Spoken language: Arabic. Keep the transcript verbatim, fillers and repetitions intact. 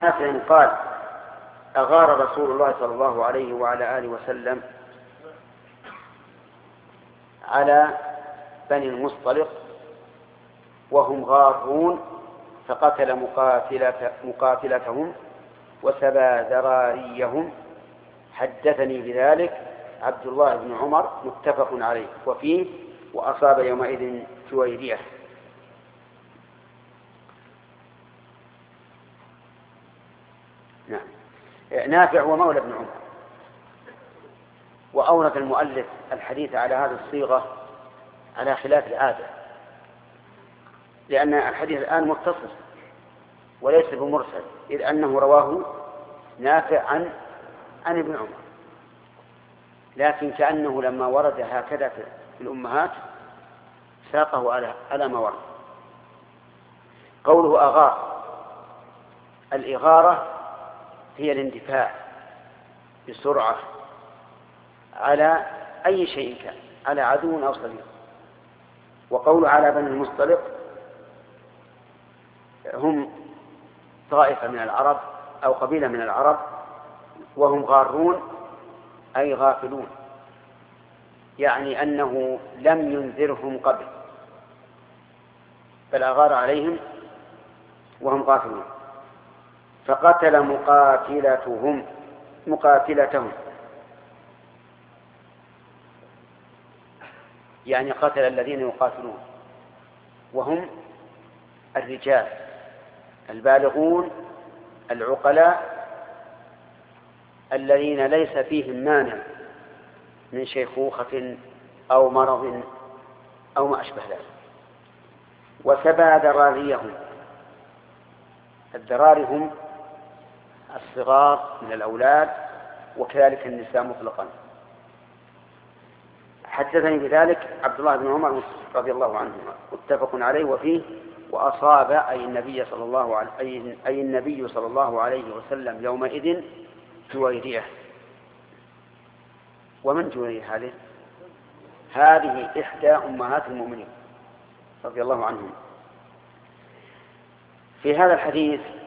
نافع قال أغار رسول الله صلى الله عليه وعلى آله وسلم على بني المصطلق وهم غارون فقتل مقاتلة مقاتلتهم وسبى ذراريهم. حدثني بذلك عبد الله بن عمر متفق عليه. وفيه وأصاب يومئذ جويرية. نعم. نافع ومولى بن عمر. وأورد المؤلف الحديث على هذه الصيغة على خلاف العادة، لأن الحديث الآن متصل وليس بمرسل، إذ أنه رواه نافع عن عن ابن عمر، لكن كأنه لما ورد هكذا في الأمهات ساقه على على ما ورد. قوله أغار، الإغارة هي الاندفاع بسرعة على أي شيء كان، على عدو أو صديق. وقول على بني المصطلق هم طائفة من العرب أو قبيلة من العرب، وهم غارون أي غافلون، يعني أنه لم ينذرهم قبل بل أغار عليهم وهم غافلون. فقتل مقاتلتهم مقاتلتهم يعني قتل الذين يقاتلون، وهم الرجال البالغون العقلاء الذين ليس فيهم مانع من شيخوخة أو مرض أو ما أشبه ذلك. وسبى ذراريهم، الذراري هم الصغار من الأولاد وكذلك النساء مطلقا. حدثني بذلك عبد الله بن عمر رضي الله عنهما متفق عليه. وفيه وأصاب أي النبي صلى الله عليه أي النبي صلى الله عليه وسلم يومئذ جويرية. ومن جويرية هذه؟ هذه إحدى أمهات المؤمنين رضي الله عنهم. في هذا الحديث